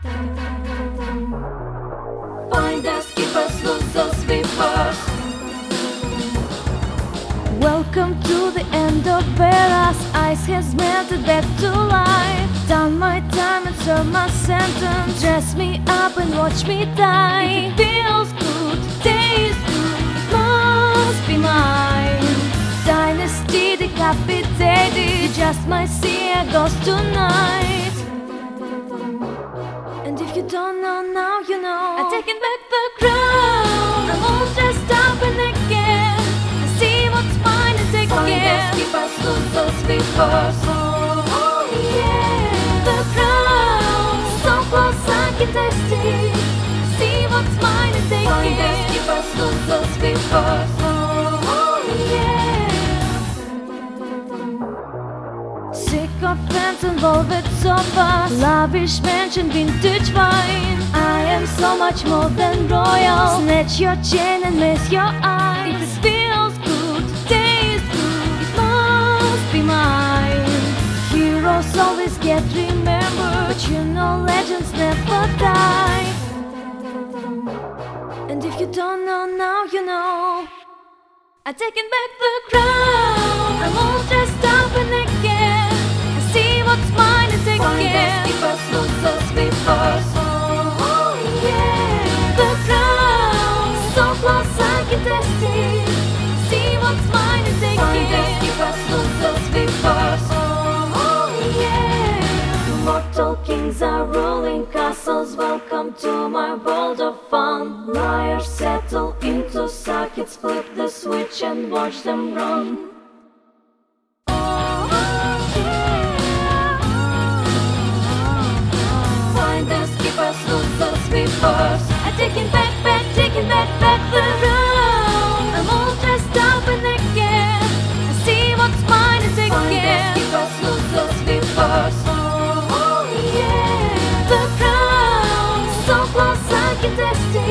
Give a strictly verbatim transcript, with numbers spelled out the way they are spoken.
Finders, keepers, losers, sweepers. Welcome to the end of eras. Ice has melted back to life. Done my time and served my sentence. Dress me up and watch me die. If it feels good, tastes good, it must be mine. Dynasty decapitated, just might see a ghost tonight. And if you don't know now, you know. I'm taking back the crown. I'm all dressed up and naked. I see what's mine and take Finders, care. keepers, losers, sweepers. Oh yeah, the crown, so close I can taste it. See what's mine and take Finders, it. keepers, losers, sweepers. Oh yeah. Sycophants and velvet sofas, lavish mansion, vintage wine. I am so much more than royal. Snatch your chain and miss your eyes. If it feels good, tastes good, it must be mine. Heroes always get remembered, but you know legends never die. And if you don't know now, you know. I'm taking back the crown. I'm all dressed up and naked. I see what's mine and take Finders, care. keepers, losers, sweepers. Oh yeah, the crown, so close I can taste it. See what's mine and take Finders, care. keepers, losers, sweepers. Oh yeah, mortal kings are ruling castles. Welcome to my world of fun. Liars settle into sockets. Flip the switch and watch them run. Finders, keepers, losers, sweepers. I'm taking back, back, taking back, back the crown. I'm all dressed up and naked. I see what's mine and take Finders, care. keepers, losers, sweepers. Oh yeah, the crown, so close I can taste it.